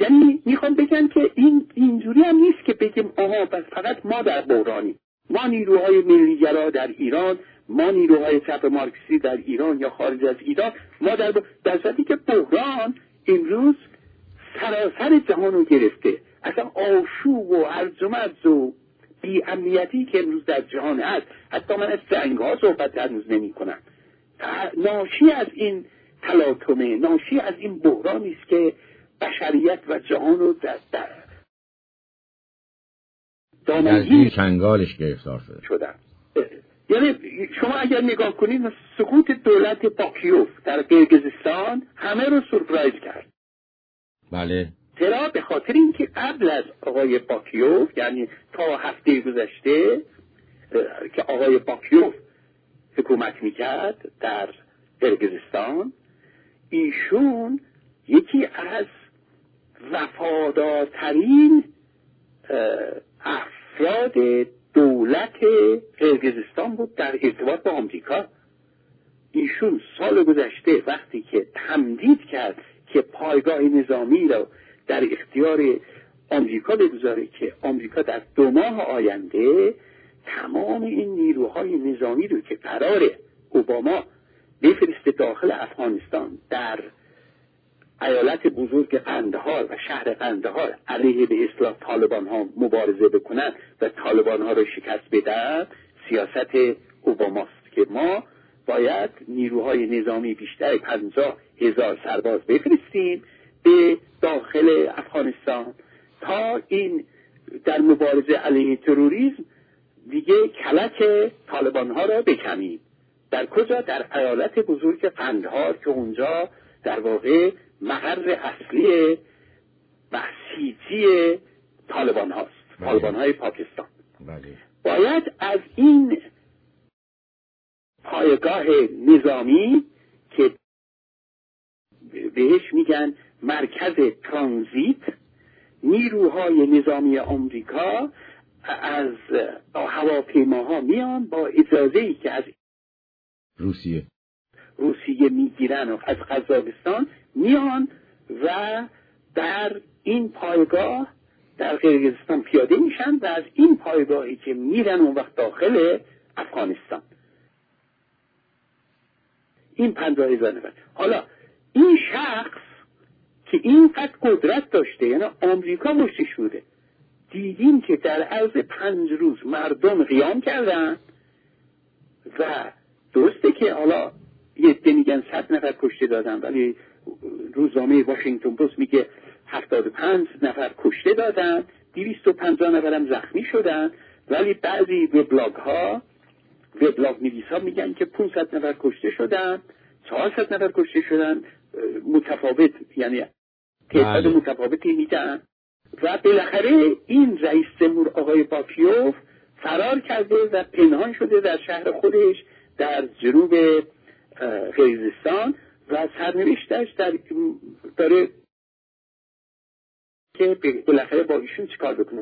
یعنی میخوام بگم که اینجوری هم نیست که بگیم آها بس فقط ما در بحرانیم، ما نیروهای ملیگرا در ایران، ما نیروهای چپ مارکسیستی در ایران یا خارج از ایران، ما در صورتی که بحران امروز سراسر جهان رو گرفته. اصلا آشوب و هرج و مرج و بی امنیتی که امروز در جهان هست، حتی من از جنگ ها صحبت هنوز نمی کنم، ناشی از این تلاطمه، ناشی از این بحرانی است که بشریت و جهان رو در دامنگیر چنگالش گرفتار شدن. یعنی شما اگر نگاه کنید سقوط دولت باکیوف در قرقیزستان همه رو سورپرایز کرد. بله. چرا؟ به خاطر اینکه قبل از آقای باکیوف، یعنی تا هفته گذشته که آقای باکیوف حکومت میکرد در قرقیزستان، ایشون یکی از وفادارترین افراد دولت قرقیزستان بود در ارتباط با آمریکا. ایشون سال گذشته وقتی که تمدید کرد که پایگاه نظامی را در اختیار آمریکا بگذاره که آمریکا در 2 ماه آینده تمام این نیروهای نظامی رو که قرار اوباما بفرسته داخل افغانستان در ایالت بزرگ قندهار و شهر قندهار علیه به اصطلاح طالبان ها مبارزه بکنن و طالبان ها رو شکست بدن، سیاست اوباماست که ما باید نیروهای نظامی بیشتر 50,000 سرباز بفرستیم به داخل افغانستان تا این در مبارزه علیه تروریسم دیگه کلک طالبان ها را بکنیم. در کجا؟ در ایالت بزرگ قندهار که اونجا در واقع مقر اصلی بسیجی طالبان هاست، طالبان های پاکستان. باید از این پایگاه نظامی که بهش میگن مرکز ترانزیت، نیروهای نظامی آمریکا از هواپیماها میان با اجازه‌ای که از روسیه میگیرن و از قزاقستان میان و در این پایگاه در قرقیزستان پیاده میشن و از این پایگاهی که میرن اون وقت داخل افغانستان. این 50,000 نفر. حالا این شخص که اینقدر قدرت داشته، یعنی آمریکا مشتش بوده، دیدیم که در عرض 5 روز مردم قیام کردن و درسته که حالا یه عده میگن 100 نفر کشته دادن، ولی روزنامه واشنگتن پست میگه 75 نفر کشته دادن، 250 نفر هم زخمی شدن، ولی بعضی وبلاگ نویسا میگن که 500 نفر کشته شدن، 400 نفر کشته شدن، متفاوت، یعنی تعداد متفاوتی میدن. و بالاخره این رئیس جمهور آقای باکیوف فرار کرده و پنهان شده در شهر خودش در جنوب قرقیزستان و سرنوشتش داره که بالاخره با ایشون چیکار بکنه.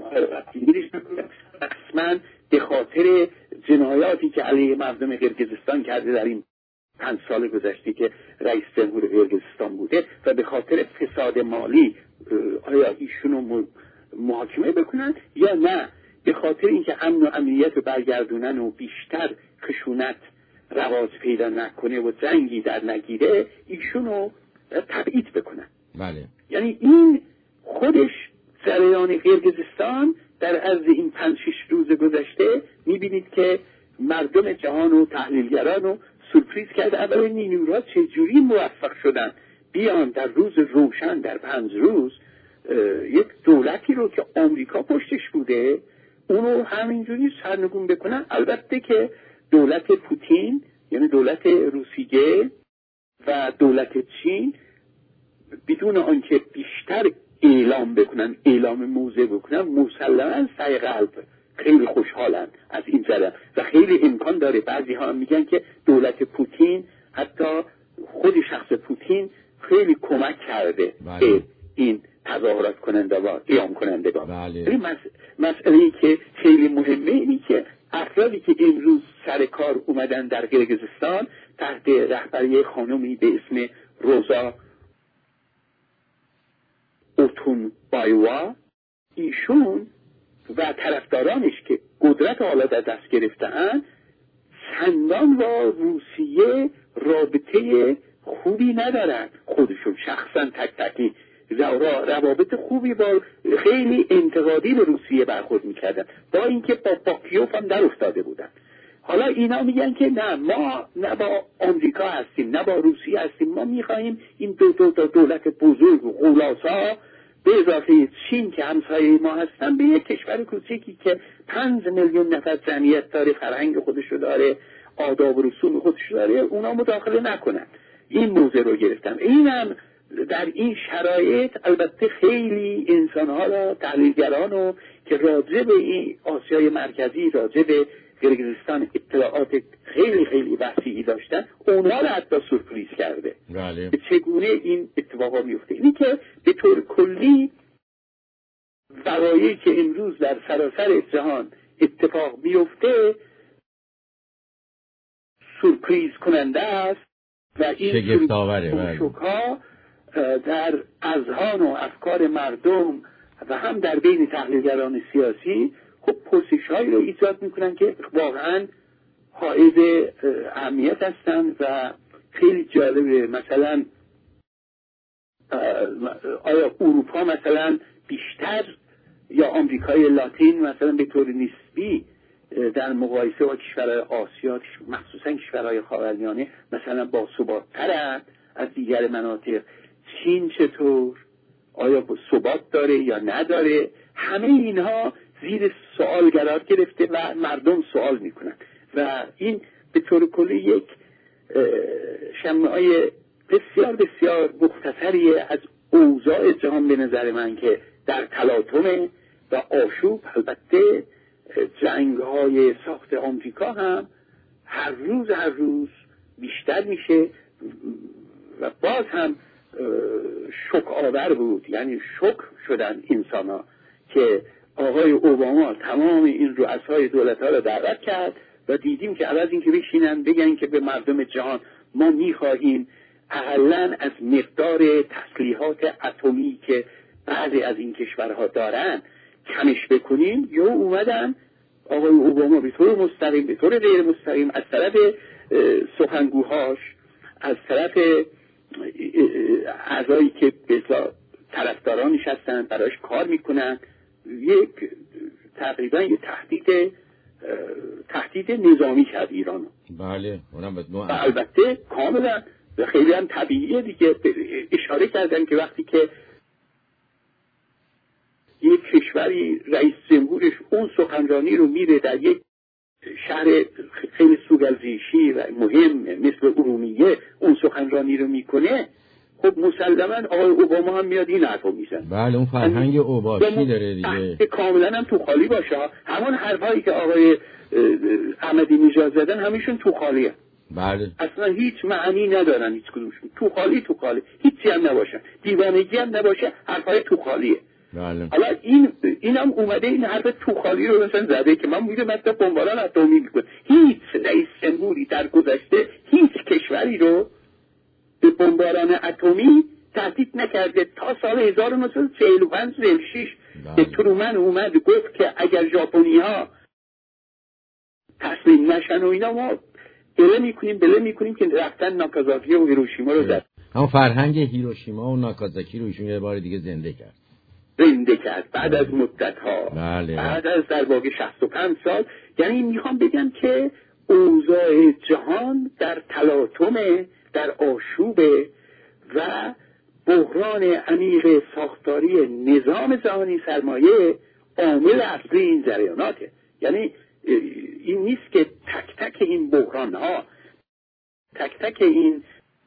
رسما به خاطر جنایاتی که علیه مردم قرقیزستان کرده در این 5 سال گذشته که رئیس جمهور قرقیزستان بوده و به خاطر فساد مالی آیا ایشونو محاکمه بکنن یا نه به خاطر اینکه امن و امنیت رو برگردونن و بیشتر خشونت رواج پیدا نکنه و جنگی در نگیره ایشونو تبعید بکنن. بله. یعنی این خودش جریان قرقیزستان در عرض این 5-6 روز گذشته میبینید که مردم جهان و تحلیلگران رو سورپریز کرده. اولا نیروها چجوری موفق شدن بیان در روز روشن در 5 روز یک دولتی رو که آمریکا پشتش بوده اونو همینجوری سرنگون بکنن. البته که دولت پوتین، یعنی دولت روسیه و دولت چین، بدون آنکه بیشتر اعلام بکنن، اعلام موضع بکنن، مسلماً سعی قلب خیلی خوشحالن از این جریان و خیلی امکان داره. بعضی ها میگن که دولت پوتین، حتی خود شخص پوتین خیلی کمک کرده به این تظاهرات کننده و قیام کنندگان. این مسئله‌ای که خیلی مهمه اینی که افرادی که امروز سر کار اومدن در قرقیزستان تحت رهبری خانمی به اسم روزا اوتون بایوا، ایشون و طرفدارانش که قدرت حالا در دست گرفته‌اند چندان با روسیه رابطه خوبی ندارن. خودشون شخصا تک تکی روابط خوبی با خیلی انتقادی به روسیه برخورد میکردن، با اینکه با باکیوف هم در افتاده بودن. حالا اینا میگن که نه، ما نه با آمریکا هستیم نه با روسیه هستیم، ما میخواهیم این دو دولت بزرگ و غولاسا به اضافه چین که همسایه ما هستن به یک کشور کوچکی که 5 میلیون نفر جمعیت داره، فرهنگ خودشو داره، آداب و رسوم خودشو داره، اونا مداخله نکنن. این موضوع رو گرفتم. اینم در این شرایط البته خیلی انسان‌ها را، تحلیلگران که راجع به این آسیای مرکزی، راجع به قرقیزستان اطلاعات خیلی خیلی وسیعی داشتن، اونها را حتی سورپرایز کرده. بله. چگونه این اتفاقا میفته. اینی که به طور کلی وقایعی که امروز در سراسر جهان اتفاق میفته سورپرایز کننده است و این شوک‌ها در اذهان و افکار مردم و هم در بین تحلیلگران سیاسی خب پرسش‌هایی رو ایجاد میکنن که واقعا حائز اهمیت هستن و خیلی جالبه. مثلا آیا اروپا مثلا بیشتر یا آمریکای لاتین مثلا به طور نسبی در مقایسه با کشورهای آسیا، مخصوصا کشورهای خاورمیانه مثلا با ثبات‌ترند از دیگر مناطق؟ چین چطور؟ آیا ثبات داره یا نداره؟ همه اینها زیر سوال قرار گرفته و مردم سوال میکنن و این به طور کلی یک شمعای بسیار بسیار مختصری از اوضاع جهان به نظر من که در تلاطم و آشوب. البته جنگ‌های ساخت آمریکا هم هر روز بیشتر میشه و باز هم شوک آور بود. یعنی شوک شدن انسان‌ها که آقای اوباما تمام این رؤسای دولت‌ها را دعوت کرد و دیدیم که عوض این که بشینن بگن که به مردم جهان ما می‌خواهیم اقلاً از مقدار تسلیحات اتمی که بعضی از این کشورها دارن کمش بکنیم، یا اومدن آقای اوباما به طور مستقیم به طور غیر مستقیم از طرف سخنگوهاش، از طرف اعضایی که به طرفدارانش هستن برایش کار میکنن، تقریبا یک تهدید نظامی کرد ایرانو. بله اونم و البته کاملا خیلی هم طبیعیه دیگه. اشاره کردن که وقتی که یک کشوری رئیس جمهورش اون سخنرانی رو میره در یک شهر خیلی سوگلزیشی و مهم مثل ارومیه اون سخنرانی رو میکنه، خب مسلما آقای اوباما هم میاد این حرفو میزنه. بله اون فرهنگ اوباشی داره دیگه، کاملا هم تو خالی باشه. همون حرفایی که آقای احمدی نژاد زدن همیشون تو خالیه. بله اصلا هیچ معنی ندارن هیچ کدومشون. تو خالی هیچی هم نباشه، دیوانگی هم نباشه، حرفای تو خالیه. بله. حالا اینم اومده این حرف توخالی رو مثلا زده که من میگم مثلا بمباران اتمی میکنه. هیچ رئیس جمهوری در گذشته هیچ کشوری رو به بمباران اتمی تهدید نکرده تا سال 1945 46 که ترومن اومد گفت که اگر ژاپنی‌ها تسلیم نشن و اینا ما بله میکنیم که رفتن ناکازاکی و هیروشیما رو زد. همون فرهنگ هیروشیما و ناکازاکی رو ایشون یه بار دیگه زنده کرد بعد از مدت‌ها. بله. بعد از در واقع 65 سال. یعنی میخوام بگم که اوضاع جهان در تلاطم، در آشوب و بحران عمیق ساختاری نظام جهانی سرمایه عامل اصلی این جریاناته. یعنی این نیست که تک تک این بحران‌ها، تک تک این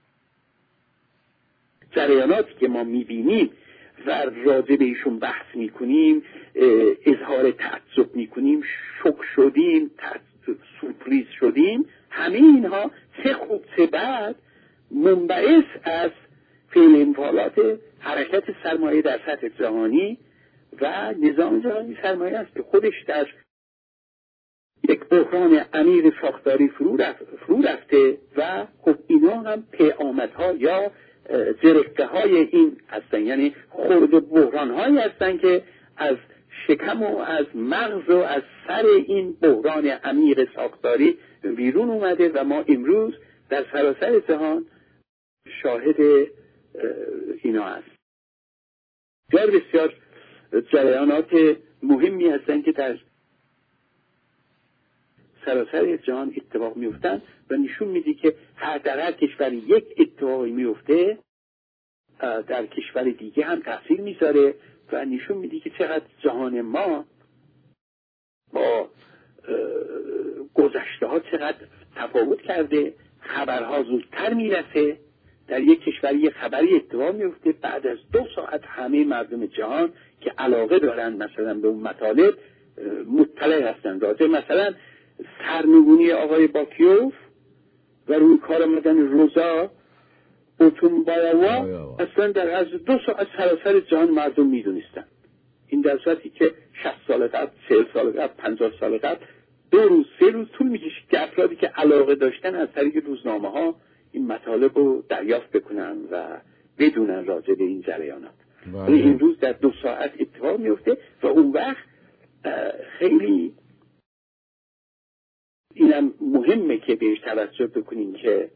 جریاناتی که ما میبینیم و راجع به ایشون بحث میکنیم، اظهار تعجب میکنیم، شوک شدیم، سورپرایز شدیم، همه اینها چه خوب چه بد منبعث از فعل انفعالات حرکت سرمایه در سطح جهانی و نظام جهانی سرمایه است که خودش در یک بحران عمیق ساختاری فرو رفته و خب اینا هم پیامدها یا جرقه های این هستن، یعنی خرد بحران هایی هستن که از شکم و از مغز و از سر این بحران عمیق ساختاری بیرون اومده و ما امروز در سراسر جهان شاهد اینا هست. بسیار جریانات مهمی هستن که در سراسر جهان اتفاق میفتن و نشون میده که در هر کشوری یک اتفاقی میفته در کشور دیگه هم تاثیر میذاره و نشون میده که چقدر جهان ما با گذشته ها چقدر تفاوت کرده. خبرها زودتر میرسه، در یک کشوری یک خبری اتفاق میفته، بعد از 2 ساعت همه مردم جهان که علاقه دارن مثلا به اون مطالب مطلع هستن. راجع مثلا سرنگونی آقای باکیوف و روی کار آمدن روزا اوتونبایوا اصلا در از 2 ساعت سراسر جهان مردم میدونستن. این در صورتی که 60 سال قبل، 40 سال قبل، 50 سال قبل 2 روز 3 روز طول میکشید که افرادی که علاقه داشتن از طریق روزنامه ها این مطالب رو دریافت بکنن و بدونن راجع به این جریانات. ولی این روز در 2 ساعت اتفاق میفته و اون وقت خیلی اینم مهمه که بهش توجه بکنین که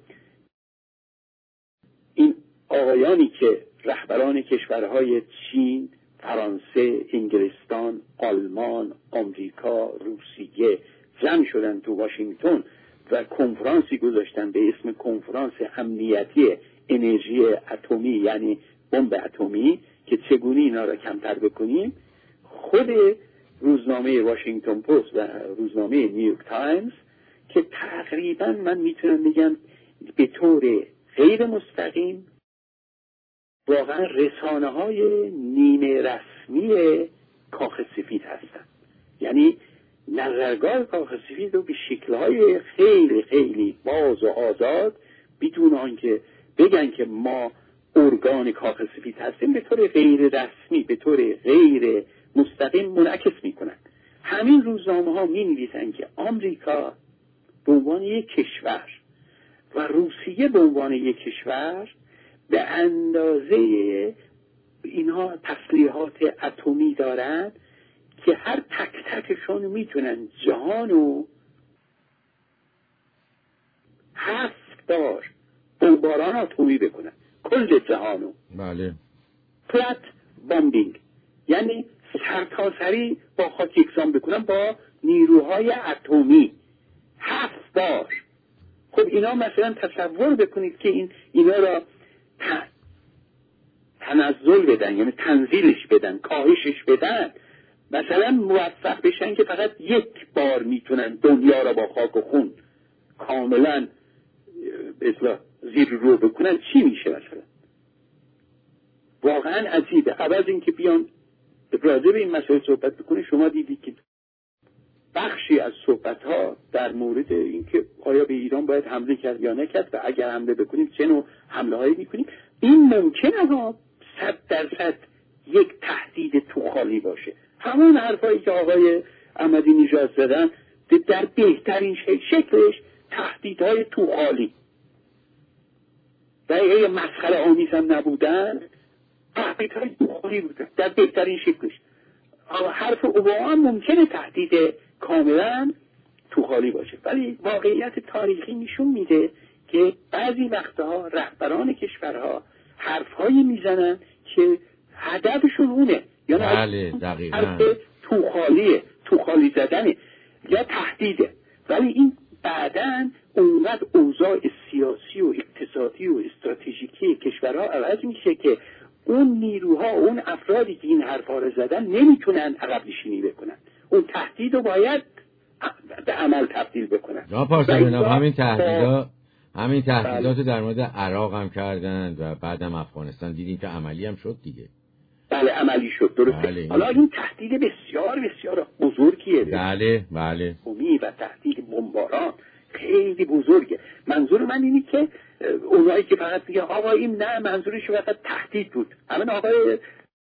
این آقایانی که رهبران کشورهای چین، فرانسه، انگلستان، آلمان، آمریکا، روسیه جمع شدن تو واشنگتن و کنفرانسی گذاشتن به اسم کنفرانس امنیتی انرژی اتمی، یعنی بمب اتمی، که چگونه اینا را کمتر بکنیم. خود روزنامه واشنگتن پست و روزنامه نیویورک تایمز که تقریبا من میتونم بگم به طور غیر مستقیم واقعا رسانه های نیمه رسمی کاخ سفید هستن، یعنی نظرگاه کاخ سفید رو به شکل‌های خیلی خیلی باز و آزاد بدون آنکه بگن که ما ارگان کاخ سفید هستیم به طور غیر رسمی، به طور غیر مستقیم منعکس میکنن. همین روزنامه ها می نویسن که آمریکا به عنوان یک کشور و روسیه به عنوان یک کشور به اندازه اینها تسلیحات اتمی دارن که هر تک تکشون میتونن جهانو 7 بار بمباران اتمی بکنن، کل جهانو. بله. فلت بامبینگ، یعنی سرتاسری با خاک یکسان بکنن با نیروهای اتمی 7 بار. خب اینا مثلا تصور بکنید که اینا را تنزل بدن، یعنی تنزیلش بدن، کاهشش بدن، مثلا موفق بشن که فقط 1 بار میتونن دنیا را با خاک و خون کاملا اصلا زیر رو بکنن، چی میشه مثلا؟ واقعا عجیبه. عوض این که بیان راجع به این مسئله صحبت بکنه، شما دیدید که بخشی از صحبت ها در مورد اینکه آیا به ایران باید حمله کرد یا نکرد و اگر حمله بکنیم چه نوع حمله هایی میکنیم، این ممکنه ها 100% یک تهدید توخالی باشه. همون حرفایی که آقای احمدی نژاد زدن در بهترین شکلش تهدیدهای توخالی و اگه مسخره آمیز هم نبودن، تهدیدهای توخالی بودن در بهترین شکلش. حرف اوباما هم ممکنه تهدید کاملا توخالی باشه، ولی واقعیت تاریخی نشون میده که بعضی وقتها رهبران کشورها حرفهایی میزنن که هدفشون اونه، یعنی بله دقیقاً حرف توخالی زدنه یا تهدیده، ولی این بعداً اونقدر اوضاع سیاسی و اقتصادی و استراتژیکی کشورها عوض میشه که اون نیروها، اون افرادی که این حرفا رو زدن نمیتونن عقب نشینی بکنن، اون تهدید رو باید به عمل تبدیل بکنن. همین تهدیدات در مورد عراق هم کردن و بعدم افغانستان دیدیم که عملی هم شد دیگه. بله عملی شد، درسته. بله. حالا این تهدید بسیار بسیار بزرگیه. بله. و تهدید بمباران خیلی بزرگه. منظور من اینه که اونایی که فقط میگن آقا این نه منظورش فقط تهدید بود، همین آقای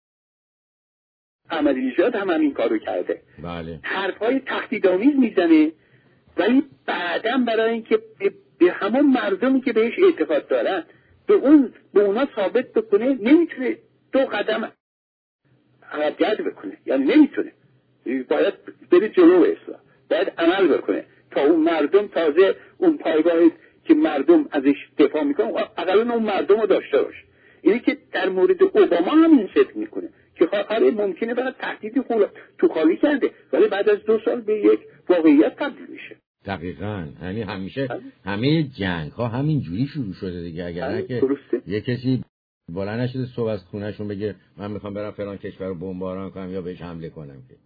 احمدی نژاد هم همین کارو کرده. بله. حرفای تهدیدآمیز میزنه ولی بعداً برای اینکه به همون مردمی که بهش اعتقاد دارن به اونا ثابت بکنه نمیتونه 2 قدم عقب‌گرد بکنه، یعنی نمیتونه، باید بره جلو اصلا، باید عمل بکنه تا اون مردم تازه اون پایگاهی که مردم ازش دفاع میکنه اقلا اون مردم رو داشته باشه. اینه که در مورد اوباما هم این فکر میکنه که آره ممکنه برای تهدیدی تو خالی کرده ولی بعد از 2 سال به یک واقعیت تبدیل میشه. دقیقاً، یعنی همیشه همه جنگ ها همین جوری شروع شده دیگه. اگر نه که یه کسی بلند نشده صبح از خونهشون بگه من میخوام برم فلان کشور رو بمباران کنم یا بهش حمله کنم، که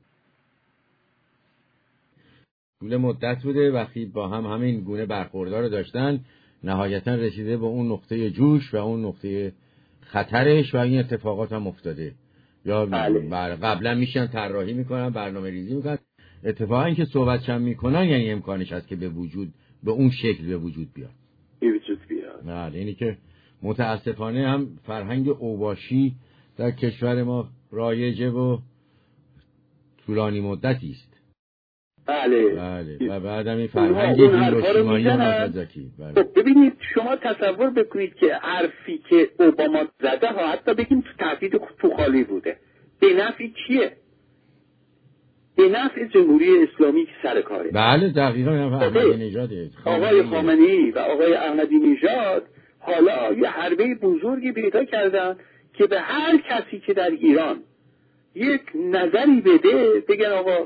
طول مدت بوده وقتی با هم همین گونه برخوردار رو داشتن، نهایتا رسیده به اون نقطه جوش و اون نقطه خطرش و این اتفاقات هم افتاده. یا قبلا میشن طراحی میکنن، برنامه ریزی میکنن، اتفاقا این که صحبت چند میکنن یعنی امکانش هست که به اون شکل به وجود بیاد. بله، اینی که متاسفانه هم فرهنگ اوباشی در کشور ما رایجه و طولانی مدتی است. بله و بعد هم این فرهنگ هیروشیمایی و ناگازاکی. ببینید شما تصور بکنید که حرفی که اوباما زده ها حتی بگیم تو تهدید تو خالی بوده، به نفع کیه؟ به نفع جمهوری اسلامی که سر کاره. بله دقیقاً، احمدی نژاد، آقای خامنه‌ای و آقای احمدی نژاد حالا یه حربه بزرگی پیدا کردن که به هر کسی که در ایران یک نظری بده بگن آقا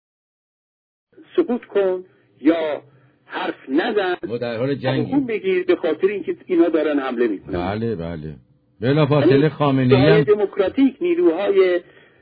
سکوت کن یا حرف نزن و در حال جنگی بگیر به خاطر اینکه اینا دارن حمله میکنن. بله بلافاصله خامنه‌ای هم دموکراتیک نیروهای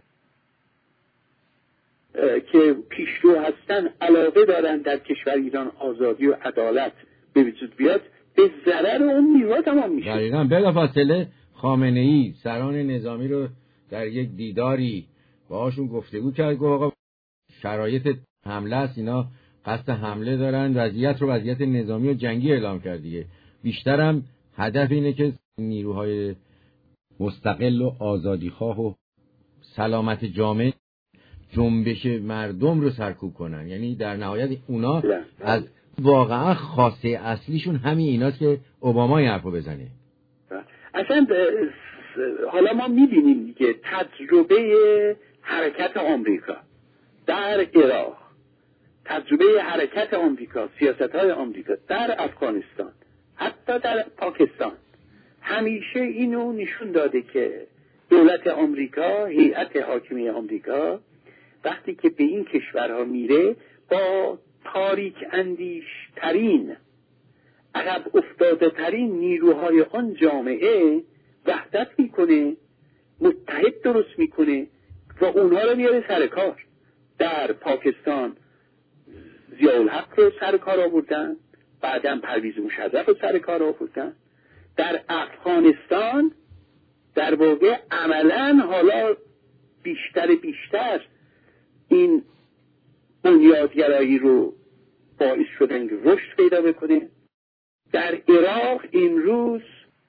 که پیشرو هستن علاقه دارن در کشور ایران آزادی و عدالت به وجود بیاد، به ضرر اون نیروها تمام میشه. دقیقاً بلافاصله خامنه‌ای سران نظامی رو در یک دیداری باهاشون گفتگو کرد، گفت آقا شرایط حمله است، اینا قصد حمله دارن، وضعیت نظامی و جنگی اعلام کرد دیگه. بیشترم هدف اینه که نیروهای مستقل و آزادیخواه و سلامت جامعه جنبش مردم رو سرکوب کنن. یعنی در نهایت اونا از واقعا خاصه اصلیشون همین ایناست که اوباما این حرفو بزنه. اصلا حالا ما میبینیم دیگه تجربه حرکت آمریکا در عراق، تجربه حرکت آمریکا، سیاست‌های آمریکا در افغانستان، حتی در پاکستان، همیشه اینو نشون داده که دولت آمریکا، هیئت حاکمه آمریکا وقتی که به این کشورها میره با تاریک اندیش ترین، عقب افتاده ترین نیروهای آن جامعه وحدت میکنه، متحد درست میکنه و اونها رو میاره سر کار. در پاکستان ضیاءالحق رو سر کار آوردن، بعدم پرویز مشرف رو سر کار آوردن. در افغانستان در واقع عملا حالا بیشتر این بنیادگرایی رو باعث شدن که رشد پیدا بکنه. در عراق امروز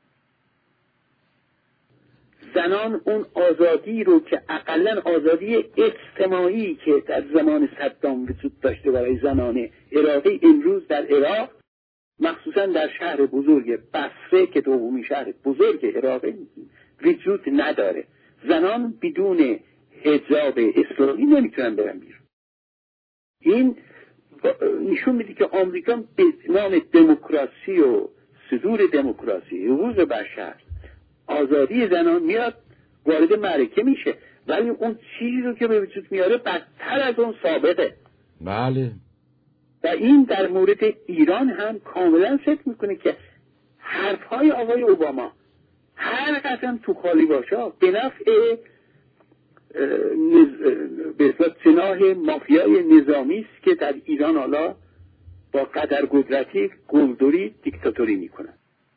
زنان اون آزادی رو که اقلا آزادی اجتماعی که در زمان صدام وجود داشته برای زنان عراقی، امروز در عراق مخصوصا در شهر بزرگ بصره که دومین شهر بزرگ عراقی وجود نداره. زنان بدون حجاب اسلامی نمیتونن برن بیرون. این نشون میده که آمریکا به نام دموکراسی و صدور دموکراسی، حقوق بشر، آزادی زنان میاد وارد معرکه میشه، ولی اون چیزی رو که به وجود میاره بدتر از اون سابقه. بله. و این در مورد ایران هم کاملا فکر میکنه که حرفهای آقای اوباما هر قدم تو خالی باشه به نفع به اصطلاح سلاح مافیای نظامی است که در ایران حالا با قدر قدرتی گلدوری دیکتاتوری میکنن.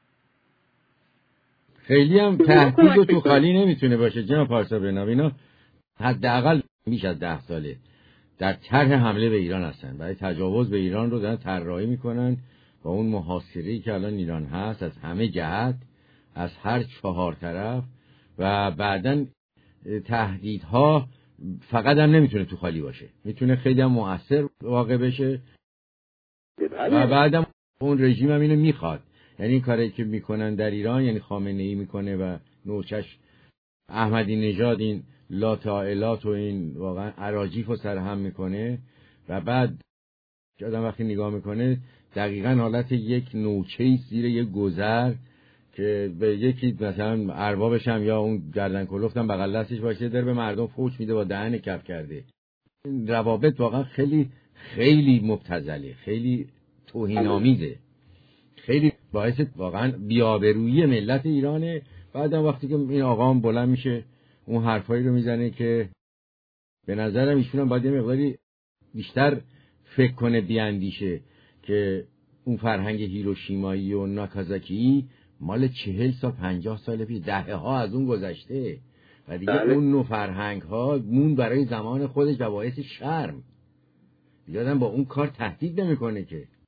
خیلی هم تهدید تو خالی نمیتونه باشه جناب پارسا بناب. اینا حداقل بیش از 10 ساله در طرح حمله به ایران هستن، برای تجاوز به ایران رو دارن طراحی میکنن با اون محاصره‌ای که الان ایران هست از همه جهت، از هر 4 طرف، و بعدن تهدیدها فقط هم نمیتونه تو خالی باشه، میتونه خیلی هم مؤثر واقع بشه. و بعدم اون رژیم هم اینو میخواد، یعنی این کاری که میکنن در ایران، یعنی خامنه‌ای میکنه و نوچش احمدی نژاد این لاتائلات و این واقعا اراجیف رو سرهم میکنه و بعد آدم وقتی نگاه میکنه دقیقاً حالت یک نوچه‌ای زیر یک گذر که به یکی مثلا اربابش هم یا اون گردن کلفتم بغل دستش باشه در به مردم فوش میده با دهن کف کرده. این روابط واقعا خیلی خیلی مبتذله، خیلی توهین‌آمیزه، خیلی باعث واقعا بی‌آبرویی ملت ایرانه. بعدم وقتی که این آقام بلند میشه اون حرفایی رو میزنه که به نظرم ایشون هم باید یه مقداری بیشتر فکر کنه، بیاندیشه که اون فرهنگ هیروشیمایی و ناکازاکی مال 40 سال 50 سال پیش، دهه‌ها از اون گذشته و دیگه اون نوع فرهنگ ها مون برای زمان خودش و باعث شرم. دیگه آدم با اون کار تهدید نمیکنه که